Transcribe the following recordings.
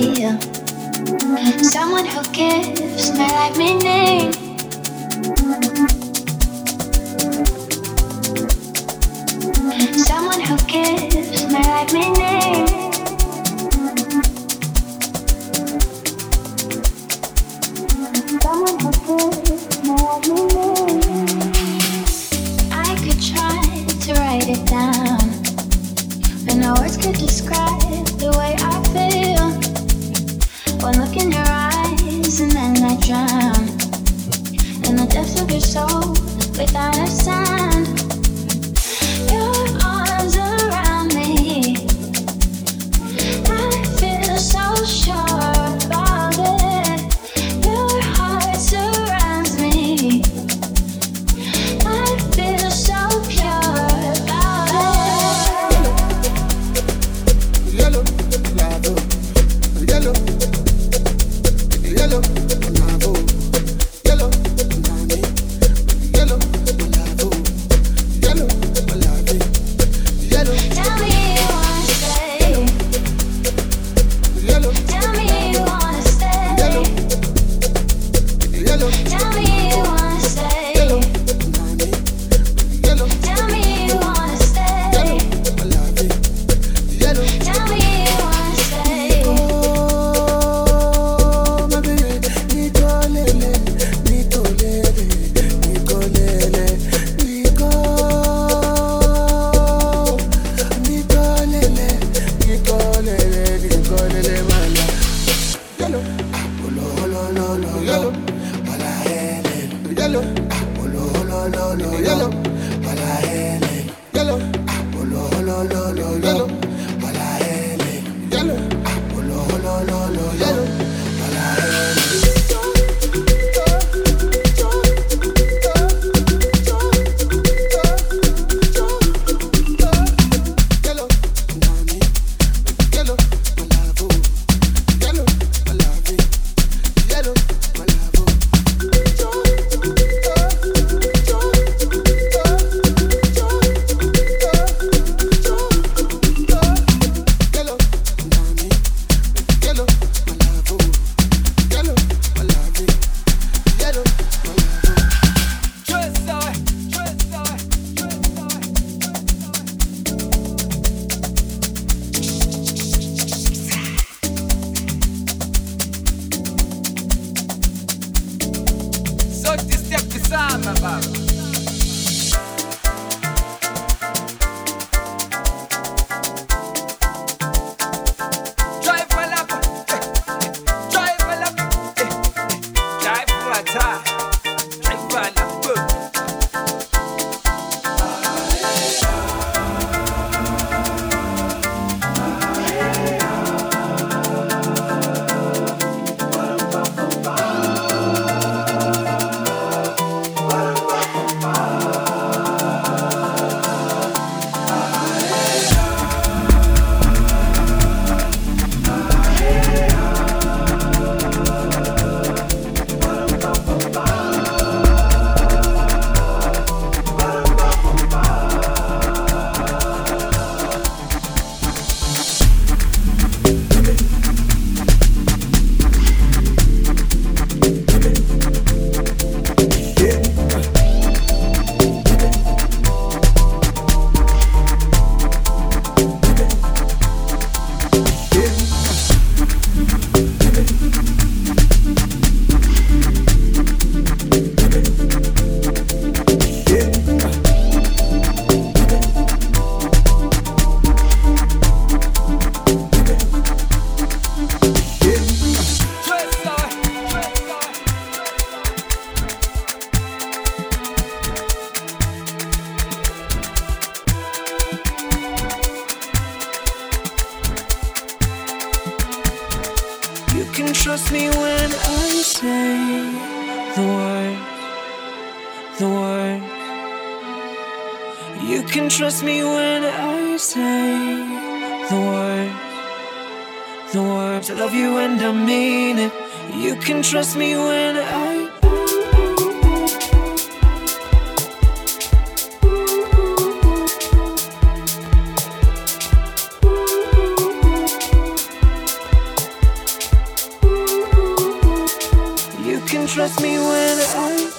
feel. Someone who gives my life meaning. Someone who gives my life meaning. Someone who gives my life meaning. I could try to write it down, but no words could describe the way I feel. One look in your eyes and then I drown in the depths of your soul without a sound. Your arms around me, I feel so sure about it. Your heart surrounds me, I feel so pure about it. Yellow, lado, yellow, yellow, lado, yellow, nani, yellow, lado, yellow, lado, yellow. Tell me you wanna stay. Yellow, Tell me you wanna stay. yellow, yellow, Tell me you wanna stay. yellow, nani, yellow, Tell me you wanna stay. lado, yellow. Tell me you wanna stay. Oh, my baby, Nicolele, Nicolele, Nicolele, Nico, Nicolele, Nicolele, Nicolele, mala. Yellow, olo, olo, olo, olo, yellow, mala, yellow, olo, olo, olo, olo, yellow, mala, yellow, olo, olo, olo, olo, yellow, mala, yellow, olo, olo, olo, olo, yellow, mala, yellow, nani, yellow, malavo, yellow, malave, yellow, malavo. Yellow, nani, yellow, malavo, yellow, malave, yellow, malavo. Sollte step besame, baba. Drive a lap, drive a lap, drive a tire, drive a lap. You can trust me when I say the word, the word. You can trust me when I say the word, the word. I love you and I mean it. You can trust me when I can trust me when I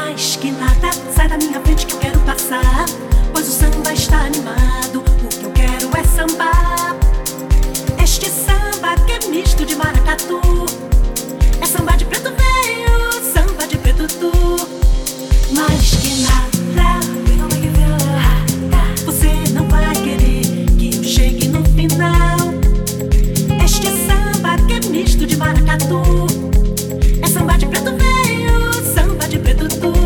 Mais que nada, sai da minha frente que eu quero passar, pois o samba está animado, o que eu quero é sambar. Este samba que é misto de maracatu, é samba de preto velho, samba de preto tu. Mais que nada, você não vai querer que eu chegue no final. Este samba que é misto de maracatu, é samba de preto velho, samba de preto tu.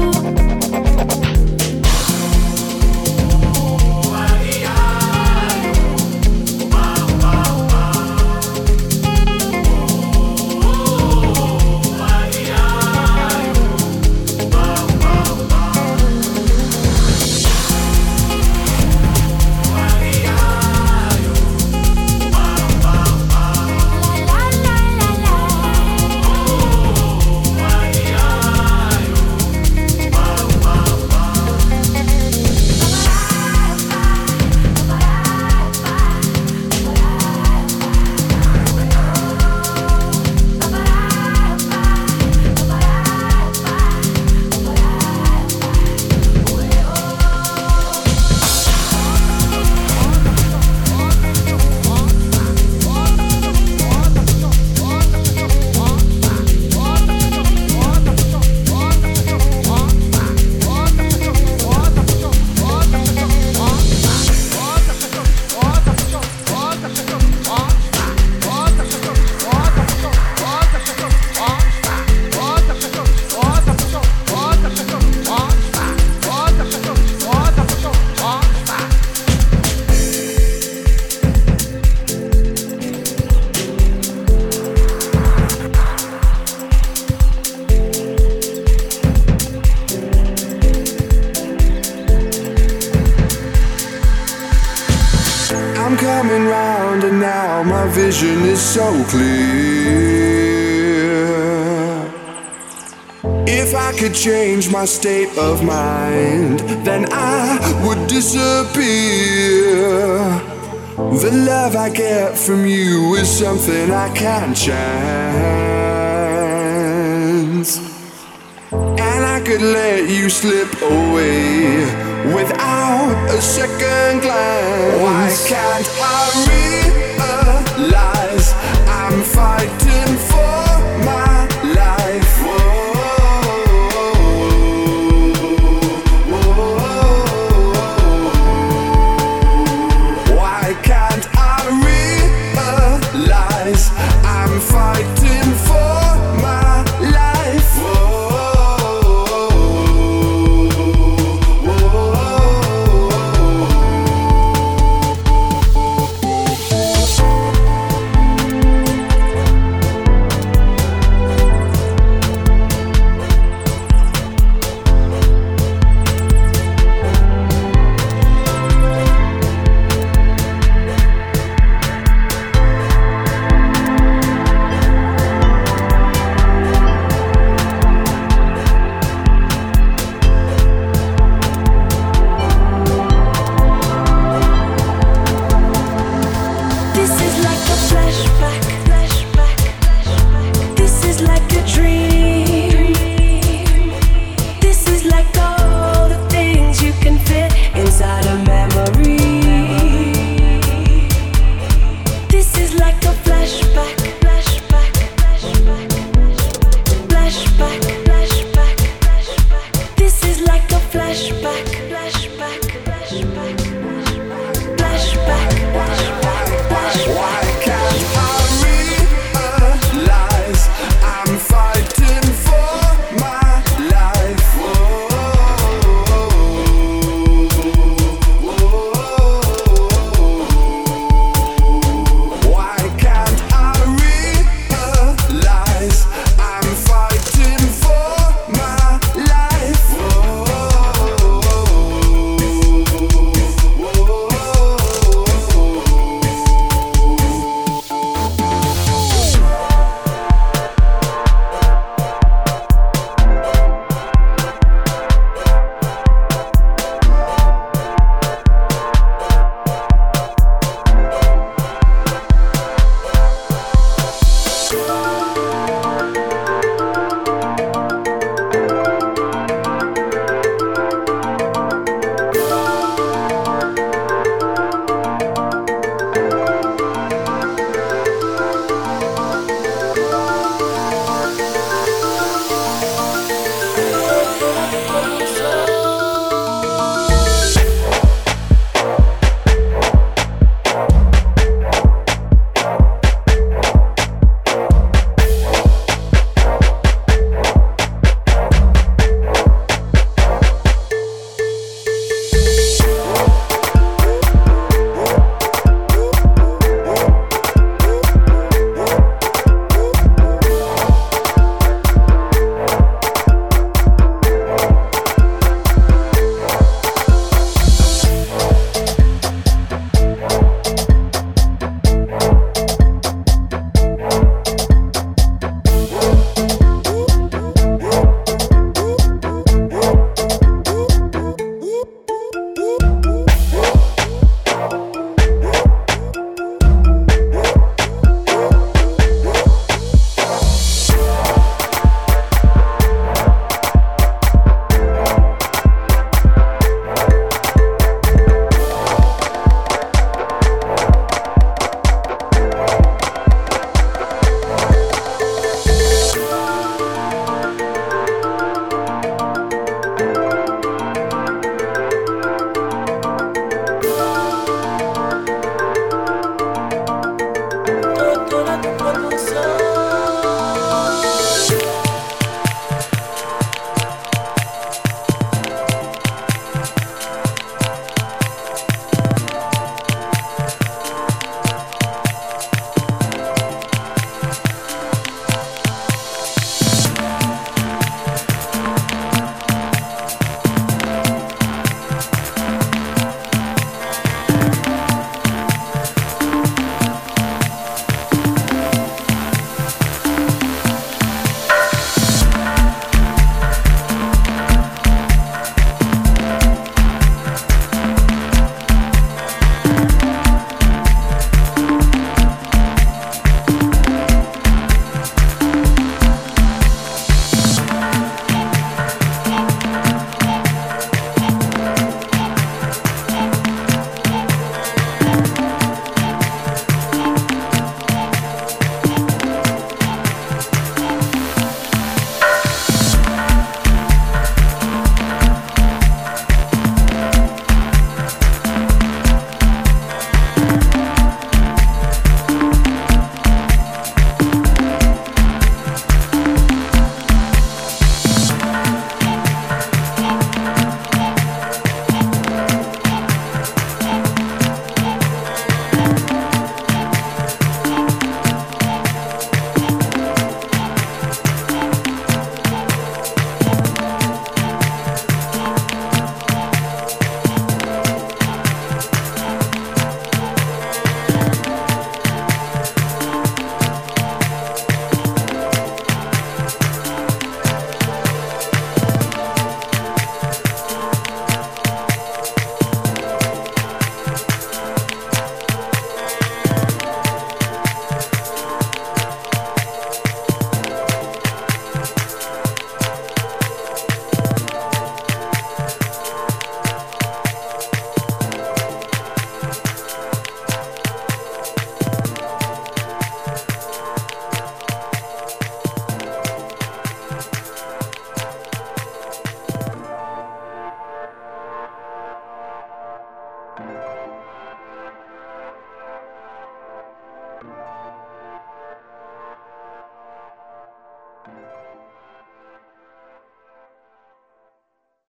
I'm coming round and now my vision is so clear. If I could change my state of mind, then I would disappear. The love I get from you is something I can't chance, and I could let you slip away without a second glance. Why can't I realize